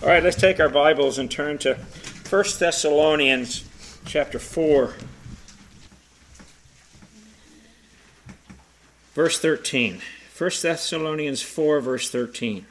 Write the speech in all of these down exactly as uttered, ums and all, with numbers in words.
All right, let's take our Bibles and turn to First Thessalonians chapter four, verse thirteen. First Thessalonians four, verse thirteen.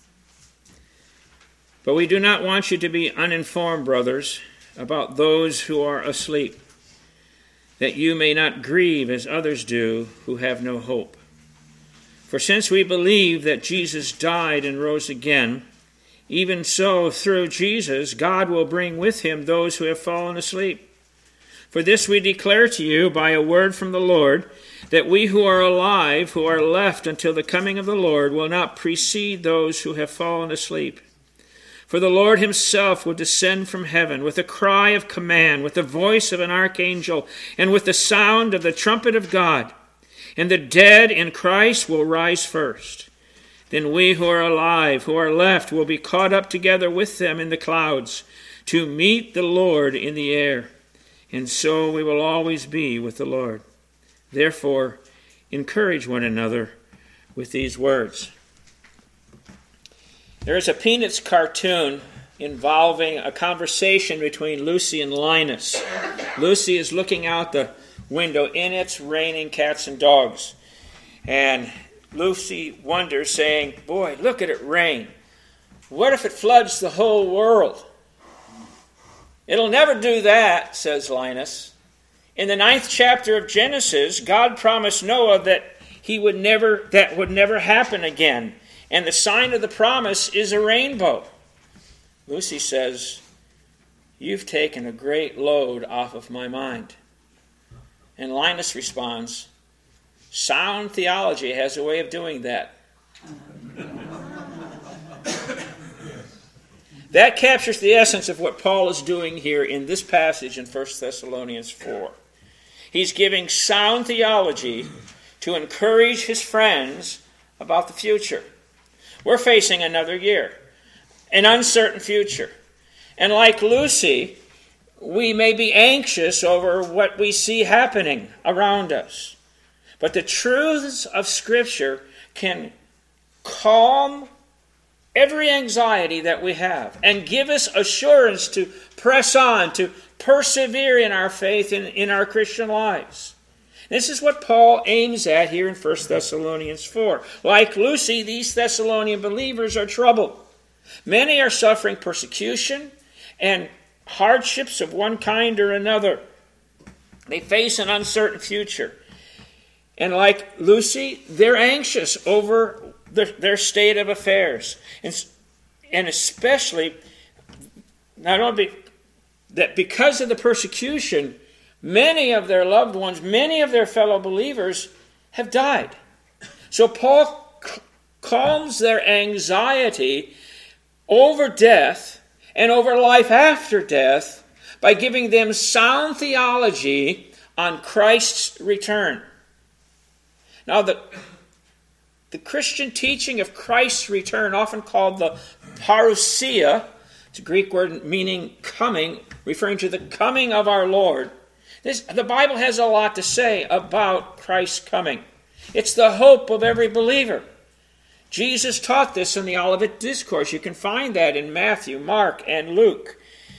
But we do not want you to be uninformed, brothers, about those who are asleep, that you may not grieve as others do who have no hope. For since we believe that Jesus died and rose again, even so, through Jesus, God will bring with him those who have fallen asleep. For this we declare to you by a word from the Lord, that we who are alive, who are left until the coming of the Lord, will not precede those who have fallen asleep. For the Lord himself will descend from heaven with a cry of command, with the voice of an archangel, and with the sound of the trumpet of God. And the dead in Christ will rise first. Then we who are alive, who are left, will be caught up together with them in the clouds to meet the Lord in the air. And so we will always be with the Lord. Therefore, encourage one another with these words. There is a Peanuts cartoon involving a conversation between Lucy and Linus. Lucy is looking out the window, and it's raining cats and dogs. And Lucy wonders, saying, boy, look at it rain. What if it floods the whole world? It'll never do that, says Linus. In the ninth chapter of Genesis, God promised Noah that he would never that would never happen again. And the sign of the promise is a rainbow. Lucy says, you've taken a great load off of my mind. And Linus responds, sound theology has a way of doing that. That captures the essence of what Paul is doing here in this passage in First Thessalonians four. He's giving sound theology to encourage his friends about the future. We're facing another year, an uncertain future. And like Lucy, we may be anxious over what we see happening around us. But the truths of Scripture can calm every anxiety that we have and give us assurance to press on, to persevere in our faith in, in our Christian lives. This is what Paul aims at here in First Thessalonians four. Like Lucy, these Thessalonian believers are troubled. Many are suffering persecution and hardships of one kind or another. They face an uncertain future. And like Lucy, they're anxious over their, their state of affairs. And, and especially, not only that because of the persecution, many of their loved ones, many of their fellow believers have died. So Paul c- calms their anxiety over death and over life after death by giving them sound theology on Christ's return. Now, the, the Christian teaching of Christ's return, often called the parousia, it's a Greek word meaning coming, referring to the coming of our Lord. This, the Bible has a lot to say about Christ's coming. It's the hope of every believer. Jesus taught this in the Olivet Discourse. You can find that in Matthew, Mark, and Luke.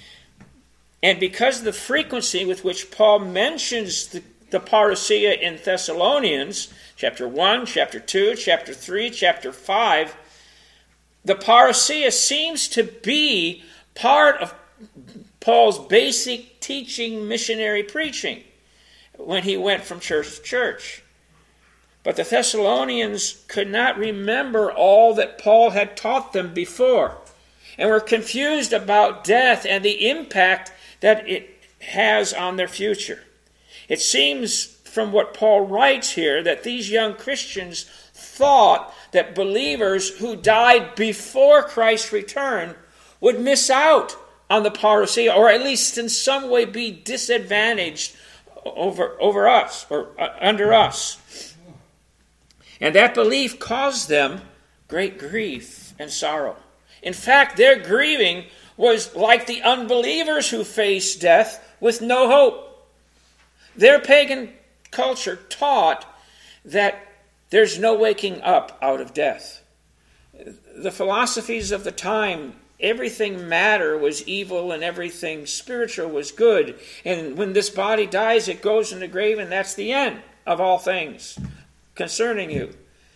And because of the frequency with which Paul mentions the, the parousia in Thessalonians, chapter one, chapter two, chapter three, chapter five, the parousia seems to be part of Paul's basic teaching, missionary preaching when he went from church to church. But the Thessalonians could not remember all that Paul had taught them before and were confused about death and the impact that it has on their future. It seems from what Paul writes here that these young Christians thought that believers who died before Christ's return would miss out on the parousia, or at least in some way be disadvantaged over, over us, or uh, under us. And that belief caused them great grief and sorrow. In fact, their grieving was like the unbelievers who face death with no hope. Their pagan culture taught that there's no waking up out of death. The philosophies of the time everything matter was evil and everything spiritual was good. And when this body dies, it goes in the grave, and that's the end of all things concerning you.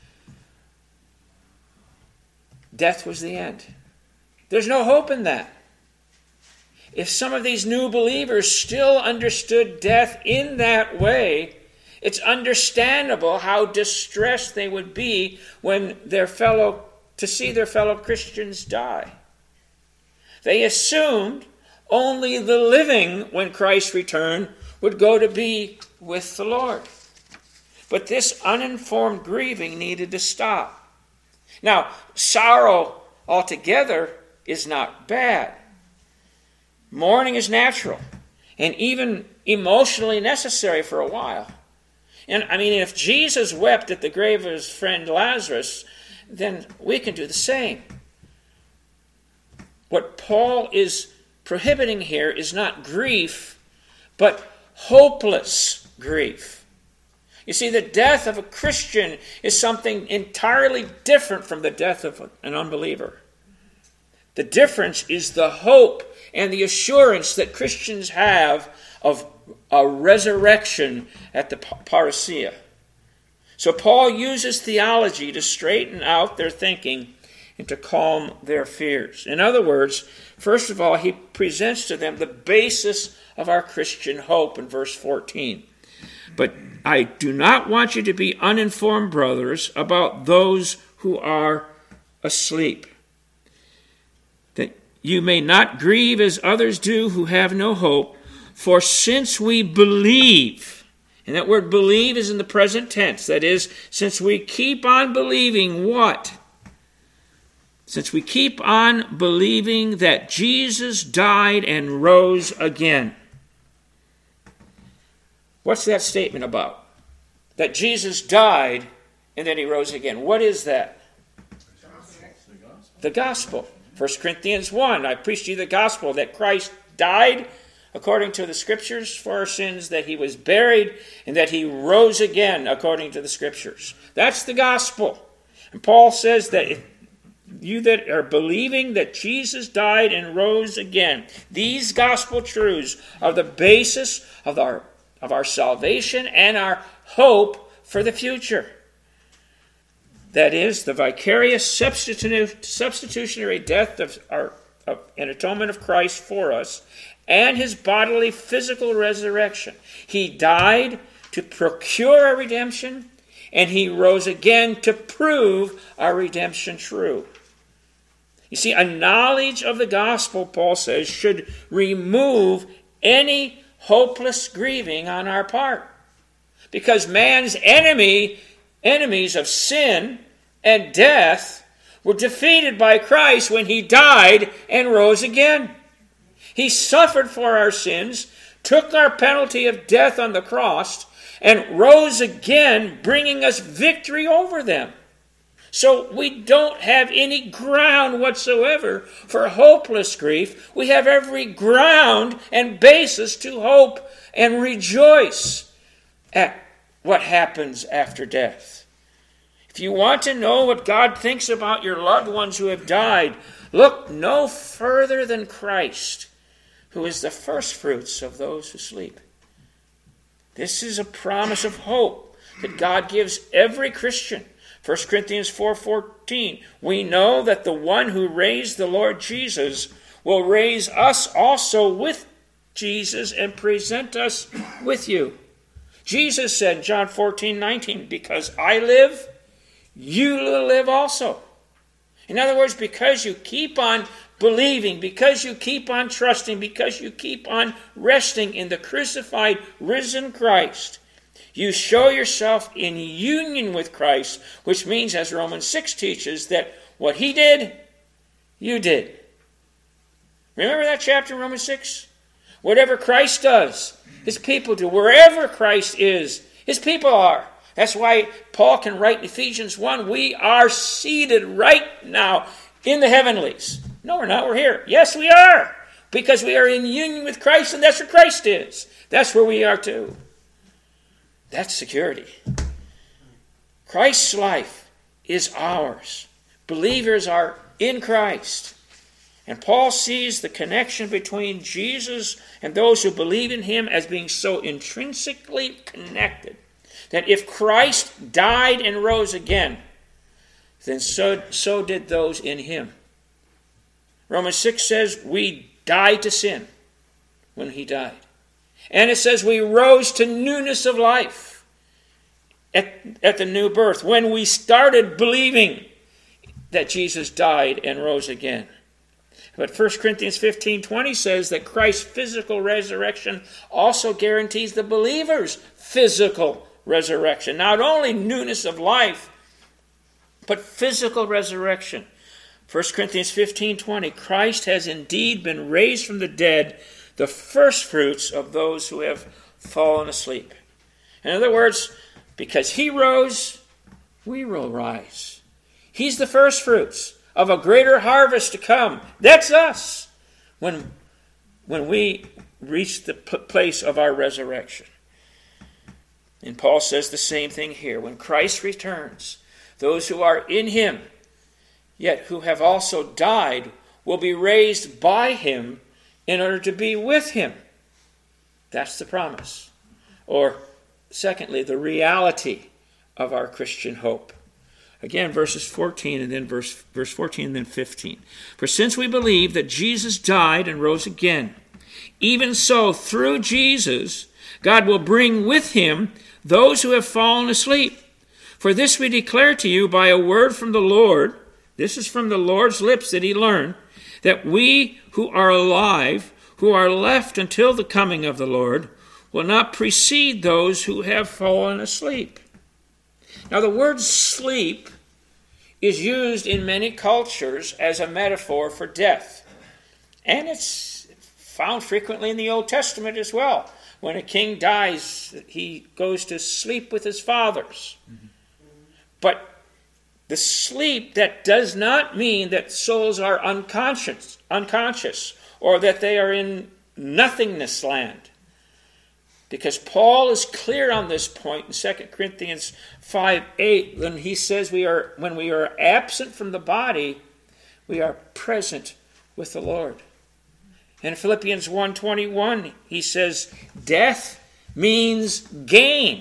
Death was the end. There's no hope in that. If some of these new believers still understood death in that way, it's understandable how distressed they would be when their fellow, to see their fellow Christians die. They assumed only the living, when Christ returned, would go to be with the Lord. But this uninformed grieving needed to stop. Now, sorrow altogether is not bad. Mourning is natural and even emotionally necessary for a while. And I mean, if Jesus wept at the grave of his friend Lazarus, then we can do the same. What Paul is prohibiting here is not grief, but hopeless grief. You see, the death of a Christian is something entirely different from the death of an unbeliever. The difference is the hope and the assurance that Christians have of a resurrection at the parousia. So Paul uses theology to straighten out their thinking and to calm their fears. In other words, first of all, he presents to them the basis of our Christian hope in verse fourteen. But I do not want you to be uninformed, brothers, about those who are asleep, that you may not grieve as others do who have no hope. For since we believe, and that word believe is in the present tense, that is, since we keep on believing what? Since we keep on believing that Jesus died and rose again. What's that statement about? That Jesus died and then he rose again. What is that? The gospel. First Corinthians one, I preached to you the gospel that Christ died according to the scriptures for our sins, that he was buried, and that he rose again according to the scriptures. That's the gospel. And Paul says that if you that are believing that Jesus died and rose again, these gospel truths are the basis of our, of our salvation and our hope for the future. That is, the vicarious substitutionary death of our of an atonement of Christ for us, and his bodily physical resurrection. He died to procure our redemption, and he rose again to prove our redemption true. You see, a knowledge of the gospel, Paul says, should remove any hopeless grieving on our part. Because man's enemy, enemies of sin and death, were defeated by Christ when he died and rose again. He suffered for our sins, took our penalty of death on the cross, and rose again, bringing us victory over them. So we don't have any ground whatsoever for hopeless grief. We have every ground and basis to hope and rejoice at what happens after death. If you want to know what God thinks about your loved ones who have died, look no further than Christ, who is the first fruits of those who sleep. This is a promise of hope that God gives every Christian. First Corinthians four fourteen, we know that the one who raised the Lord Jesus will raise us also with Jesus and present us with you. Jesus said, John fourteen nineteen, because I live, you will live also. In other words, because you keep on believing, because you keep on trusting, because you keep on resting in the crucified, risen Christ, you show yourself in union with Christ, which means, as Romans six teaches, that what he did, you did. Remember that chapter in Romans six? Whatever Christ does, his people do. Wherever Christ is, his people are. That's why Paul can write in Ephesians one, we are seated right now in the heavenlies. No, we're not. We're here. Yes, we are. Because we are in union with Christ, and that's where Christ is. That's where we are too. That's security. Christ's life is ours. Believers are in Christ. And Paul sees the connection between Jesus and those who believe in him as being so intrinsically connected that if Christ died and rose again, then so, so did those in him. Romans six says we died to sin when he died. And it says we rose to newness of life at, at the new birth, when we started believing that Jesus died and rose again. But First Corinthians fifteen twenty says that Christ's physical resurrection also guarantees the believer's physical resurrection. Not only newness of life, but physical resurrection. First Corinthians fifteen twenty, Christ has indeed been raised from the dead, the firstfruits of those who have fallen asleep. In other words, because he rose, we will rise. He's the firstfruits of a greater harvest to come. That's us when, when we reach the p- place of our resurrection. And Paul says the same thing here. When Christ returns, those who are in him, yet who have also died, will be raised by him in order to be with him. That's the promise. Or, secondly, the reality of our Christian hope. Again, verses fourteen and then verse, verse fourteen and then fifteen. For since we believe that Jesus died and rose again, even so through Jesus God will bring with him those who have fallen asleep. For this we declare to you by a word from the Lord. This is from the Lord's lips that he learned, that we who are alive, who are left until the coming of the Lord, will not precede those who have fallen asleep. Now the word sleep is used in many cultures as a metaphor for death. And it's found frequently in the Old Testament as well. When a king dies, he goes to sleep with his fathers. Mm-hmm. But the sleep, that does not mean that souls are unconscious, unconscious, or that they are in nothingness land. Because Paul is clear on this point in Second Corinthians five eight, when he says we are when we are absent from the body, we are present with the Lord. And in Philippians one twenty-one, he says, death means gain.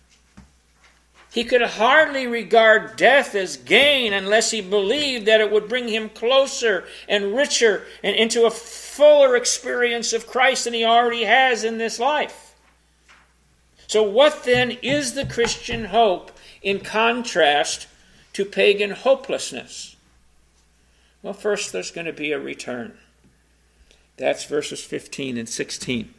He could hardly regard death as gain unless he believed that it would bring him closer and richer and into a fuller experience of Christ than he already has in this life. So what then is the Christian hope in contrast to pagan hopelessness? Well, first there's going to be a return. That's verses fifteen and sixteen.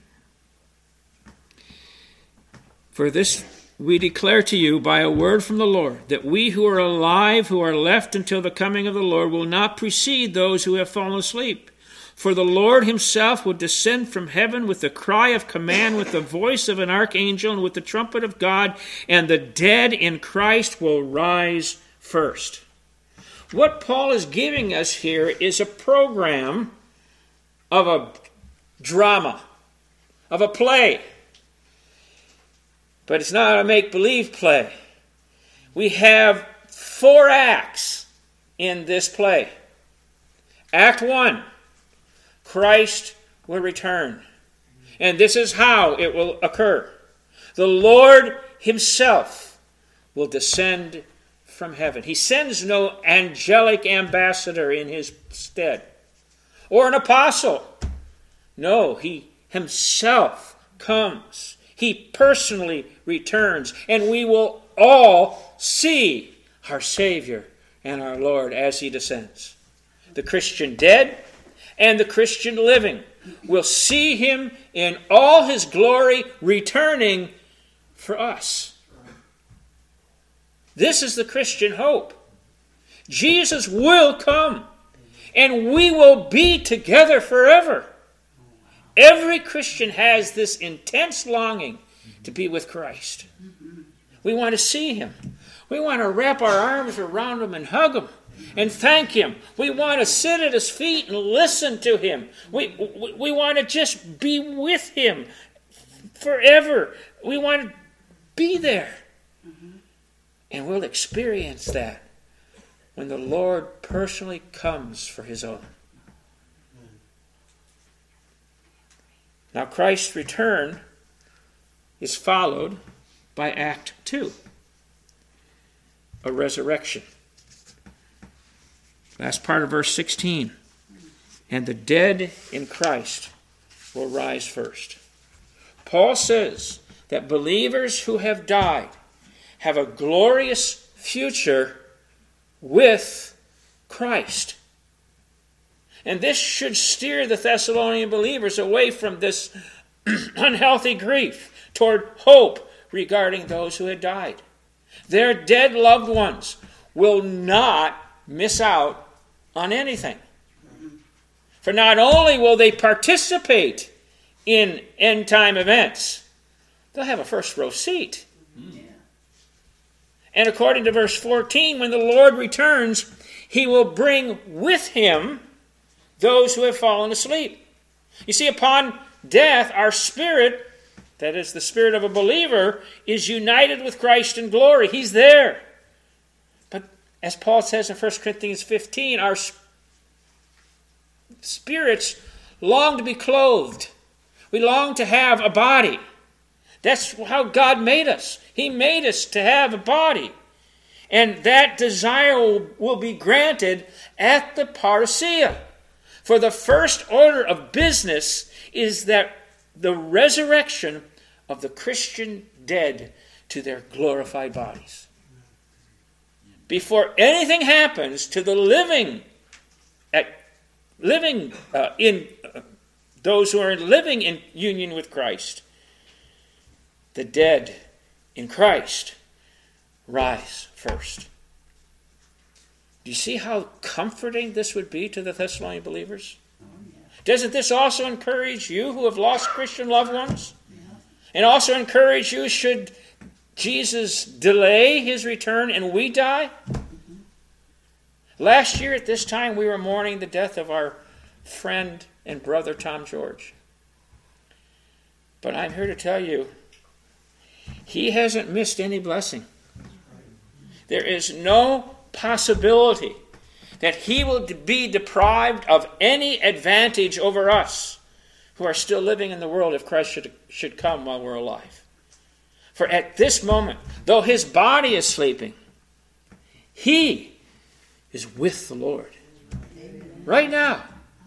For this we declare to you by a word from the Lord, that we who are alive, who are left until the coming of the Lord, will not precede those who have fallen asleep. For the Lord himself will descend from heaven with the cry of command, with the voice of an archangel, and with the trumpet of God, and the dead in Christ will rise first. What Paul is giving us here is a program of a drama, of a play. But it's not a make-believe play. We have four acts in this play. Act one. Christ will return. And this is how it will occur. The Lord himself will descend from heaven. He sends no angelic ambassador in his stead, or an apostle. No, he himself comes. He personally returns, and we will all see our Savior and our Lord as he descends. The Christian dead and the Christian living will see him in all his glory returning for us. This is the Christian hope. Jesus will come, and we will be together forever. Every Christian has this intense longing to be with Christ. We want to see him. We want to wrap our arms around him and hug him and thank him. We want to sit at his feet and listen to him. We, we, we want to just be with him forever. We want to be there. Mm-hmm. And we'll experience that when the Lord personally comes for his own. Now Christ's return is followed by Act Two, a resurrection. Last part of verse sixteen. And the dead in Christ will rise first. Paul says that believers who have died have a glorious future with Christ. And this should steer the Thessalonian believers away from this unhealthy grief toward hope regarding those who had died. Their dead loved ones will not miss out on anything. For not only will they participate in end-time events, they'll have a first-row seat. Yeah. And according to verse fourteen, when the Lord returns, he will bring with him those who have fallen asleep. You see, upon death, our spirit, that is the spirit of a believer, is united with Christ in glory. He's there. But as Paul says in First Corinthians fifteen, our spirits long to be clothed. We long to have a body. That's how God made us. He made us to have a body. And that desire will be granted at the parousia. For the first order of business is that the resurrection of the Christian dead to their glorified bodies. Before anything happens to the living, at living uh, in uh, those who are living in union with Christ, the dead in Christ rise first. Do you see how comforting this would be to the Thessalonian believers? Oh, yeah. Doesn't this also encourage you who have lost Christian loved ones? Yeah. And also encourage you should Jesus delay his return and we die? Mm-hmm. Last year at this time we were mourning the death of our friend and brother Tom George. But I'm here to tell you, he hasn't missed any blessing. There is no possibility that he will be deprived of any advantage over us who are still living in the world if Christ should, should come while we're alive. For at this moment, though his body is sleeping, he is with the Lord. Right now.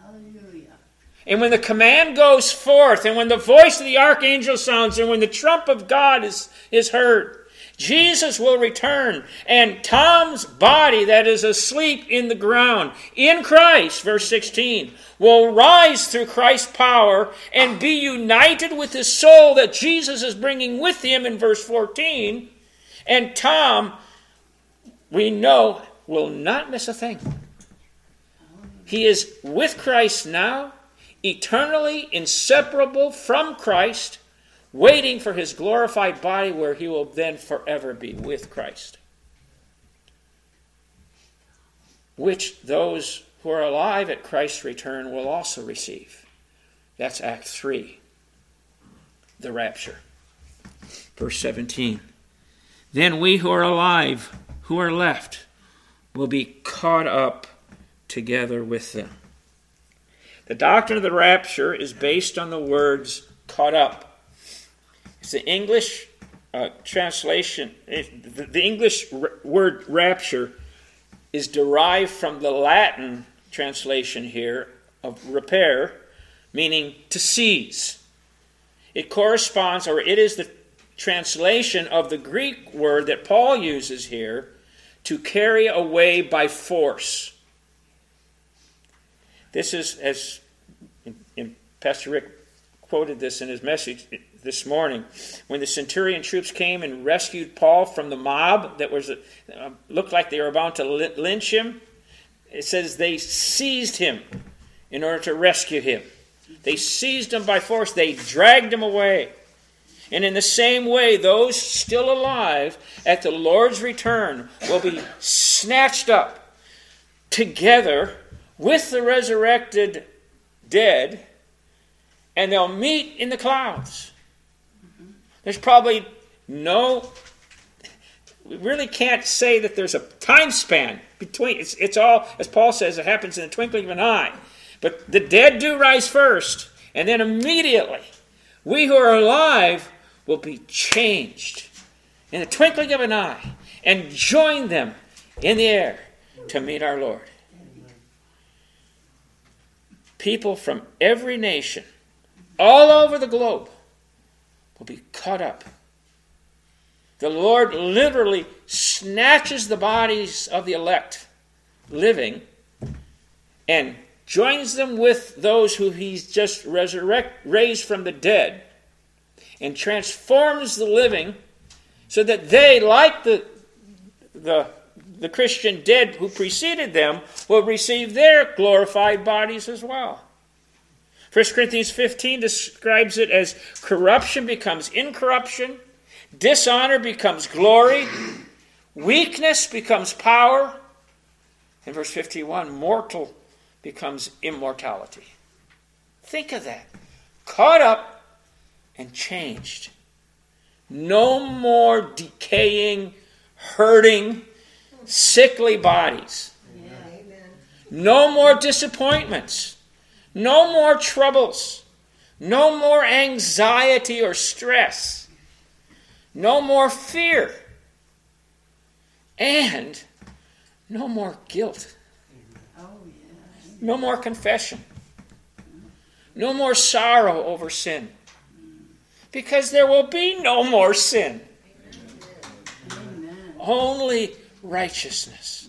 And when the command goes forth, and when the voice of the archangel sounds, and when the trump of God is, is heard, Jesus will return, and Tom's body that is asleep in the ground, in Christ, verse sixteen, will rise through Christ's power and be united with his soul that Jesus is bringing with him in verse fourteen. And Tom, we know, will not miss a thing. He is with Christ now, eternally inseparable from Christ, waiting for his glorified body where he will then forever be with Christ. Which those who are alive at Christ's return will also receive. That's Act three, the rapture. Verse seventeen. Then we who are alive, who are left, will be caught up together with them. The doctrine of the rapture is based on the words caught up. It's the English uh, translation. It, the, the English r- word rapture is derived from the Latin translation here of repair, meaning to seize. It corresponds, or it is the translation of the Greek word that Paul uses here, to carry away by force. This is, as in, in Pastor Rick quoted this in his message this morning, when the centurion troops came and rescued Paul from the mob that was uh, looked like they were about to lynch him, it says they seized him in order to rescue him. They seized him by force. They dragged him away. And in the same way, those still alive at the Lord's return will be snatched up together with the resurrected dead, and they'll meet in the clouds. There's probably no, we really can't say that there's a time span between, it's, it's all, as Paul says, it happens in the twinkling of an eye. But the dead do rise first, and then immediately We who are alive will be changed in the twinkling of an eye and join them in the air to meet our Lord. People from every nation, all over the globe, will be caught up. The Lord literally snatches the bodies of the elect living and joins them with those who he's just resurrect, raised from the dead, and transforms the living so that they, like the, the, the Christian dead who preceded them, will receive their glorified bodies as well. First Corinthians fifteen describes it as corruption becomes incorruption, dishonor becomes glory, weakness becomes power. In verse fifty-one, mortal becomes immortality. Think of that. Caught up and changed. No more decaying, hurting, sickly bodies. Yeah. No more disappointments. No more troubles. No more anxiety or stress. No more fear. And no more guilt. No more confession. No more sorrow over sin. Because there will be no more sin. Amen. Only righteousness.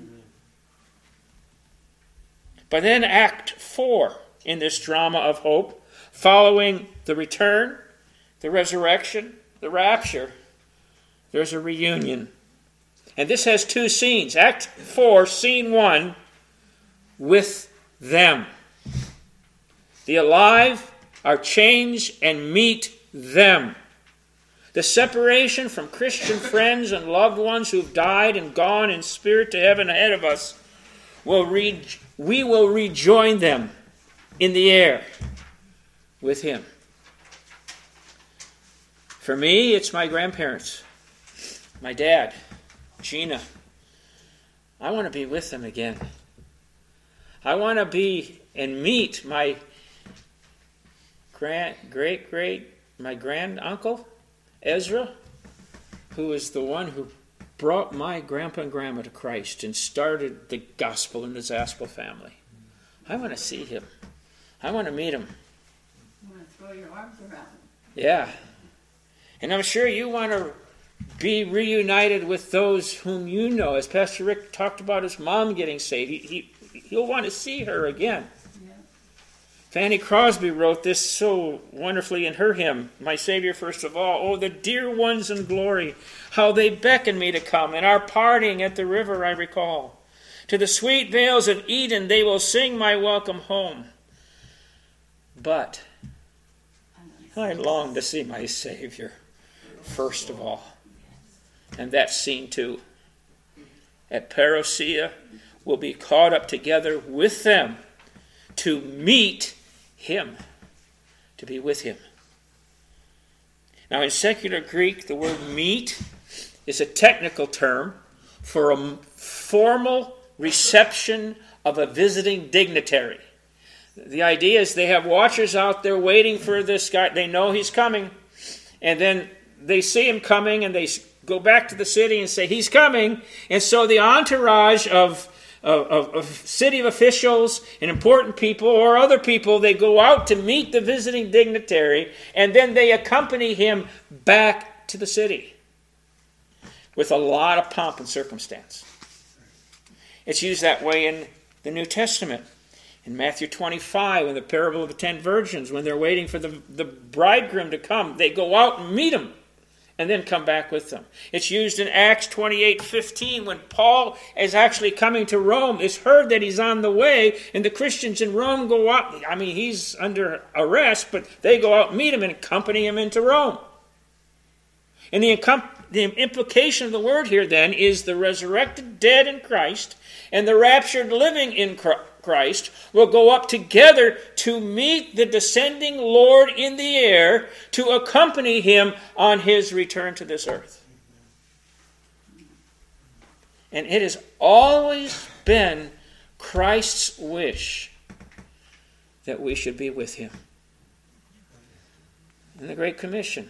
But then Act four in this drama of hope, following the return, the resurrection, the rapture, there's a reunion. And this has two scenes. Act four, scene one, with them. The alive are changed and meet them. The separation from Christian friends and loved ones who've died and gone in spirit to heaven ahead of us, will re- we will rejoin them in the air with him. For me, it's my grandparents, my dad, Gina. I want to be with them again. I want to be and meet my grand, great, great, my grand uncle, Ezra, who is the one who brought my grandpa and grandma to Christ and started the gospel in the Zaspel family. I want to see him. I want to meet him. You want to throw your arms around him. Yeah. And I'm sure you want to be reunited with those whom you know. As Pastor Rick talked about his mom getting saved, he, he, he'll want to see her again. Yeah. Fanny Crosby wrote this so wonderfully in her hymn, My Savior First of All. Oh, the dear ones in glory, how they beckon me to come. In our parting at the river I recall. To the sweet vales of Eden they will sing my welcome home. But I long to see my Savior first of all. And that scene too. At Parousia, we'll be caught up together with them to meet him, to be with him. Now in secular Greek, the word meet is a technical term for a formal reception of a visiting dignitary. The idea is they have watchers out there waiting for this guy. They know he's coming. And then they see him coming and they go back to the city and say, he's coming. And so the entourage of, of, of city officials and important people or other people, they go out to meet the visiting dignitary, and then they accompany him back to the city with a lot of pomp and circumstance. It's used that way in the New Testament. In Matthew twenty-five, in the parable of the ten virgins, when they're waiting for the, the bridegroom to come, they go out and meet him and then come back with them. It's used in Acts twenty-eight fifteen, when Paul is actually coming to Rome. It's heard that he's on the way, and the Christians in Rome go out. I mean, he's under arrest, but they go out and meet him and accompany him into Rome. And the, the implication of the word here, then, is the resurrected dead in Christ and the raptured living in Christ will go up together to meet the descending Lord in the air, to accompany him on his return to this earth. And it has always been Christ's wish that we should be with him. in the Great Commission.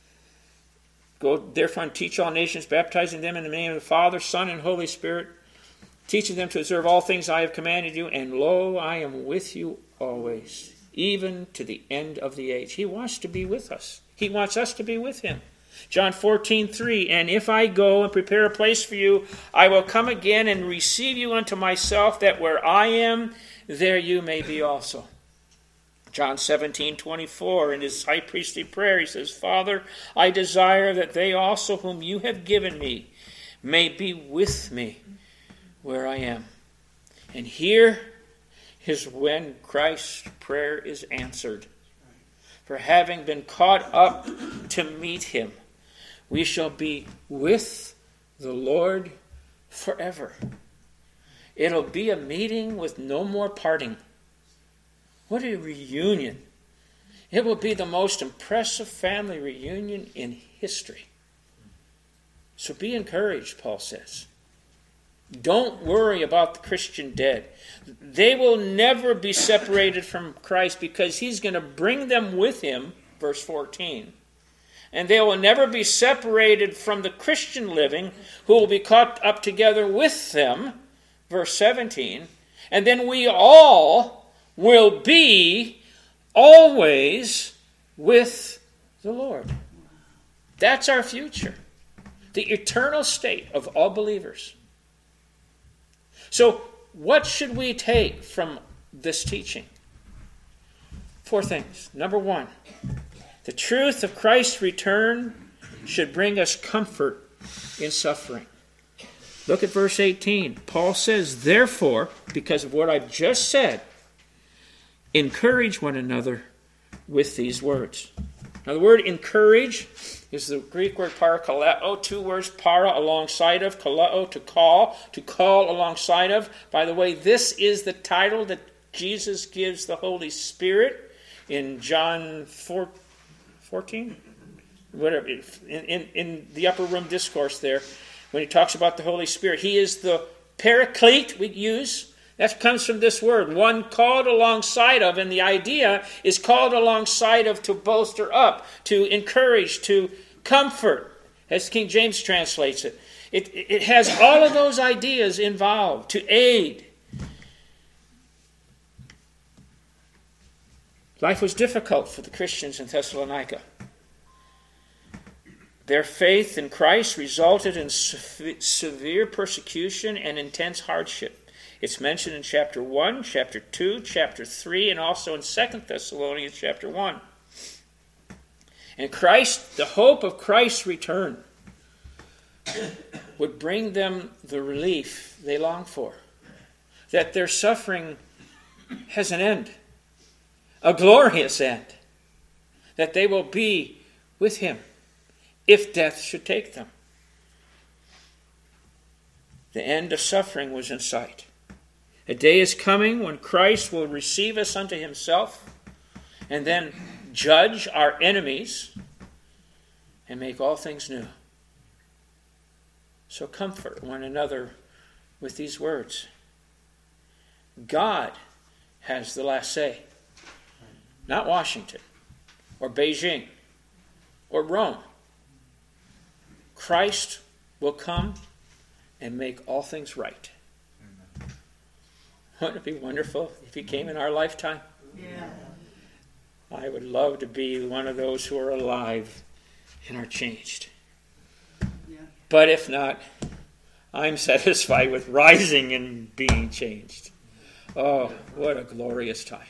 Go therefore and teach all nations, baptizing them in the name of the Father, Son, and Holy Spirit, teaching them to observe all things I have commanded you, and lo, I am with you always, even to the end of the age. He wants to be with us. He wants us to be with him. John fourteen three, and if I go and prepare a place for you, I will come again and receive you unto myself, that where I am, there you may be also. John seventeen twenty-four, in his high priestly prayer, he says, Father, I desire that they also whom you have given me may be with me where I am. And here is when Christ's prayer is answered. For having been caught up to meet him, we shall be with the Lord forever. It'll be a meeting with no more parting. What a reunion. It will be the most impressive family reunion in history. So be encouraged, Paul says. Don't worry about the Christian dead. They will never be separated from Christ because he's going to bring them with him, verse fourteen. And they will never be separated from the Christian living who will be caught up together with them, verse seventeen. And then we all will be always with the Lord. That's our future. The eternal state of all believers. So, what should we take from this teaching? Four things. Number one, the truth of Christ's return should bring us comfort in suffering. Look at verse eighteen. Paul says, therefore, because of what I've just said, encourage one another with these words. Now, the word encourage is the Greek word parakaleo, two words, para, alongside of, kaleo, to call, to call alongside of. By the way, this is the title that Jesus gives the Holy Spirit in John fourteen, whatever, in, in, in the upper room discourse there, when he talks about the Holy Spirit. He is the paraclete we use. That comes from this word, one called alongside of, and the idea is called alongside of to bolster up, to encourage, to comfort, as King James translates it. It, it has all of those ideas involved, to aid. Life was difficult for the Christians in Thessalonica. Their faith in Christ resulted in severe persecution and intense hardship. It's mentioned in chapter one, chapter two, chapter three, and also in Second Thessalonians chapter one. And Christ, the hope of Christ's return would bring them the relief they long for. That their suffering has an end, a glorious end. That they will be with him if death should take them. The end of suffering was in sight. A day is coming when Christ will receive us unto himself and then judge our enemies and make all things new. So comfort one another with these words. God has the last say. Not Washington or Beijing or Rome. Christ will come and make all things right. Wouldn't it be wonderful if he came in our lifetime? Yeah. I would love to be one of those who are alive and are changed. Yeah. But if not, I'm satisfied with rising and being changed. Oh, what a glorious time.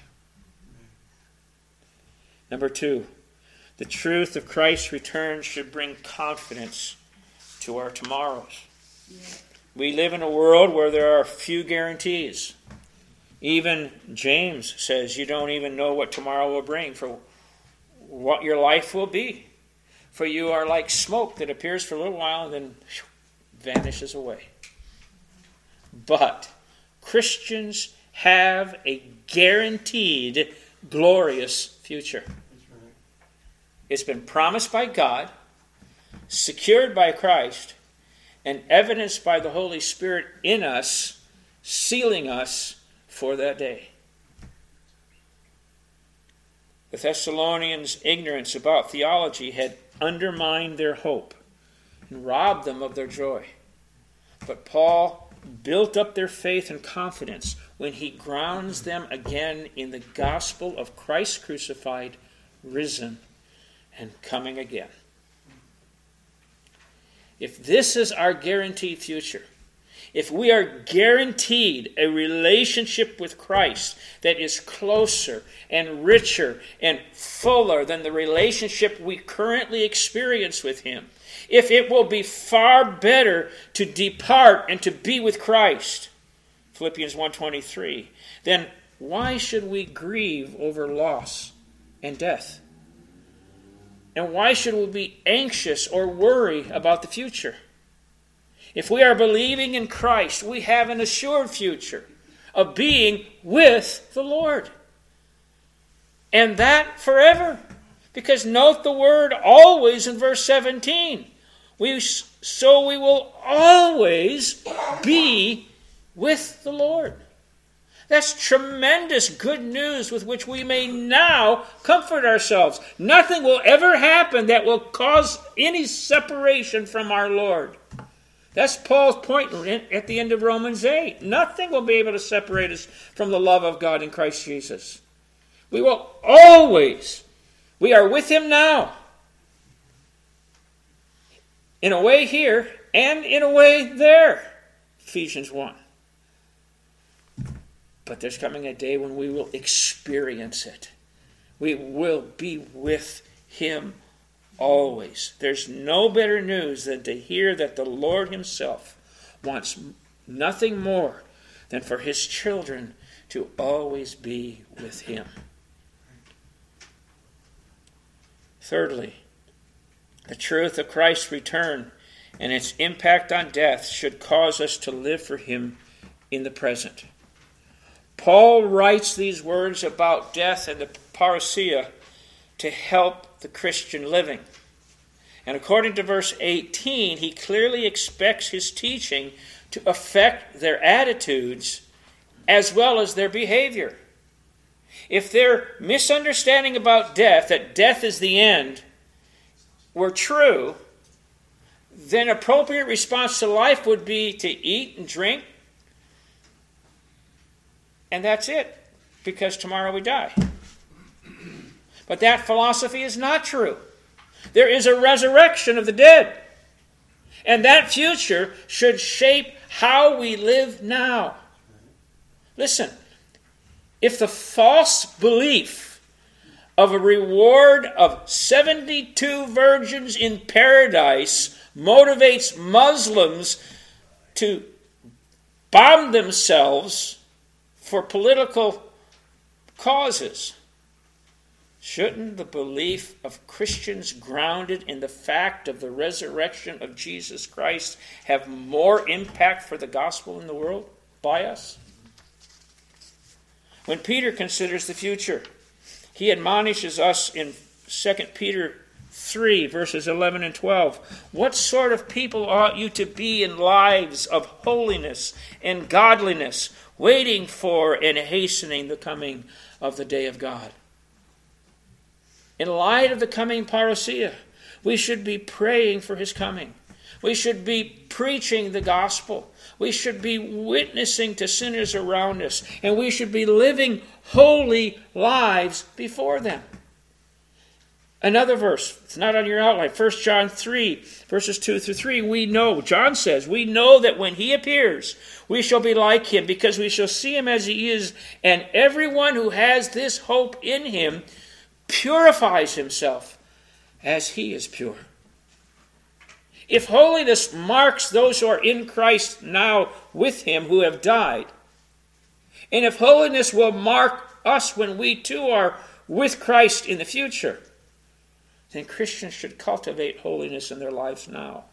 Number two, the truth of Christ's return should bring confidence to our tomorrows. Yeah. We live in a world where there are few guarantees. Even James says you don't even know what tomorrow will bring, for what your life will be. For you are like smoke that appears for a little while and then vanishes away. But Christians have a guaranteed glorious future. It's been promised by God, secured by Christ, and evidenced by the Holy Spirit in us, sealing us for that day. The Thessalonians' ignorance about theology had undermined their hope and robbed them of their joy. But Paul built up their faith and confidence when he grounds them again in the gospel of Christ crucified, risen, and coming again. If this is our guaranteed future, if we are guaranteed a relationship with Christ that is closer and richer and fuller than the relationship we currently experience with him, if it will be far better to depart and to be with Christ, Philippians one twenty-three, then why should we grieve over loss and death? And why should we be anxious or worry about the future? If we are believing in Christ, we have an assured future of being with the Lord. And that forever. Because note the word always in verse seventeen. We, so we will always be with the Lord. That's tremendous good news with which we may now comfort ourselves. Nothing will ever happen that will cause any separation from our Lord. That's Paul's point at the end of Romans eight. Nothing will be able to separate us from the love of God in Christ Jesus. We will always, we are with him now. In a way here, and in a way there. Ephesians one. But there's coming a day when we will experience it. We will be with him always. There's no better news than to hear that the Lord himself wants nothing more than for his children to always be with him. Thirdly, the truth of Christ's return and its impact on death should cause us to live for him in the present. Paul writes these words about death and the parousia to help the Christian living. And according to verse eighteen, he clearly expects his teaching to affect their attitudes as well as their behavior. If their misunderstanding about death, that death is the end, were true, then appropriate response to life would be to eat and drink, and that's it, because tomorrow we die. But that philosophy is not true. There is a resurrection of the dead. And that future should shape how we live now. Listen, if the false belief of a reward of seventy-two virgins in paradise motivates Muslims to bomb themselves for political causes, shouldn't the belief of Christians grounded in the fact of the resurrection of Jesus Christ have more impact for the gospel in the world by us? When Peter considers the future, he admonishes us in Second Peter three, verses eleven and twelve. What sort of people ought you to be in lives of holiness and godliness, waiting for and hastening the coming of the day of God? In light of the coming parousia, we should be praying for his coming. We should be preaching the gospel. We should be witnessing to sinners around us. And we should be living holy lives before them. Another verse, it's not on your outline, First John three, verses two through three. We know, John says, we know that when he appears, we shall be like him, because we shall see him as he is. And everyone who has this hope in him purifies himself as he is pure. If holiness marks those who are in Christ now with him who have died, and if holiness will mark us when we too are with Christ in the future, then Christians should cultivate holiness in their lives now.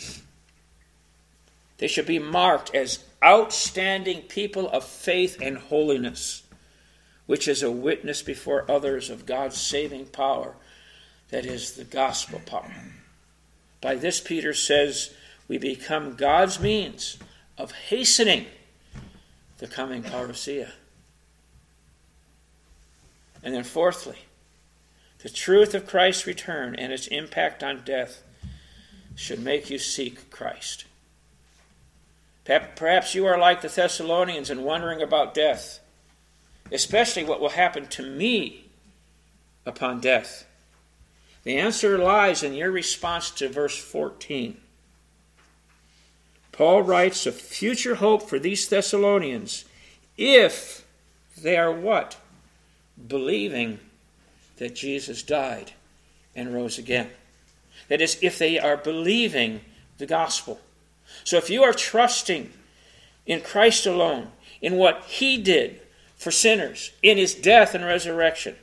They should be marked as outstanding people of faith and holiness, which is a witness before others of God's saving power, that is the gospel power. By this, Peter says, we become God's means of hastening the coming parousia. And then fourthly, The truth of Christ's return and its impact on death should make you seek Christ. Perhaps you are like the Thessalonians and wondering about death, especially what will happen to me upon death. The answer lies in your response to verse fourteen. Paul writes of future hope for these Thessalonians if they are what? Believing that Jesus died and rose again. That is, if they are believing the gospel. So if you are trusting in Christ alone, in what he did for sinners, in his death and resurrection,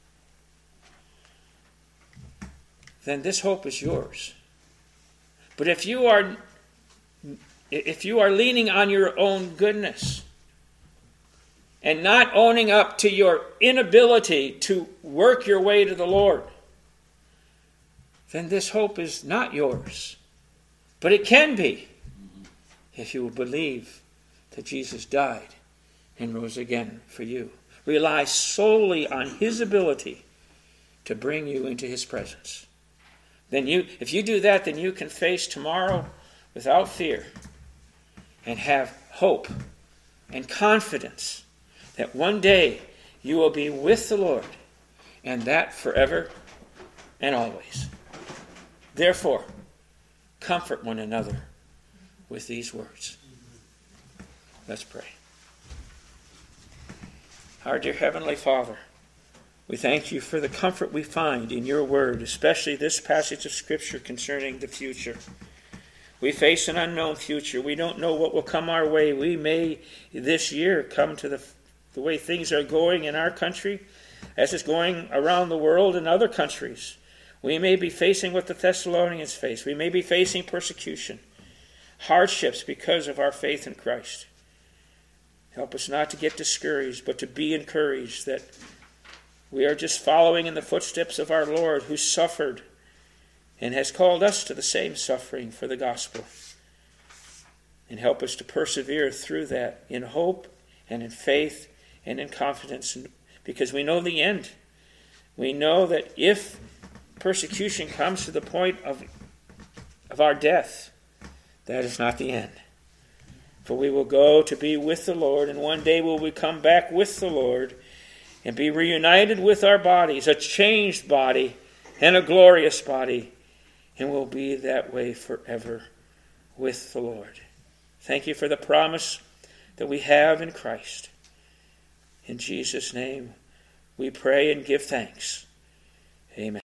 then this hope is yours. But if you are if you are leaning on your own goodness and not owning up to your inability to work your way to the Lord, then this hope is not yours. But it can be if you will believe that Jesus died and rose again for you. Rely solely on his ability to bring you into his presence. Then you, if you do that, then you can face tomorrow without fear and have hope and confidence that one day you will be with the Lord, and that forever and always. Therefore, comfort one another with these words. Let's pray. Our dear Heavenly Father, we thank you for the comfort we find in your word, especially this passage of Scripture concerning the future. We face an unknown future. We don't know what will come our way. We may this year come to the, the way things are going in our country, as it's going around the world in other countries. We may be facing what the Thessalonians face. We may be facing persecution, hardships because of our faith in Christ. Help us not to get discouraged, but to be encouraged that we are just following in the footsteps of our Lord, who suffered and has called us to the same suffering for the gospel. And help us to persevere through that in hope and in faith and in confidence, because we know the end. We know that if persecution comes to the point of, of our death, that is not the end. For we will go to be with the Lord, and one day will we come back with the Lord and be reunited with our bodies, a changed body and a glorious body, and we'll be that way forever with the Lord. Thank you for the promise that we have in Christ. In Jesus' name we pray and give thanks. Amen.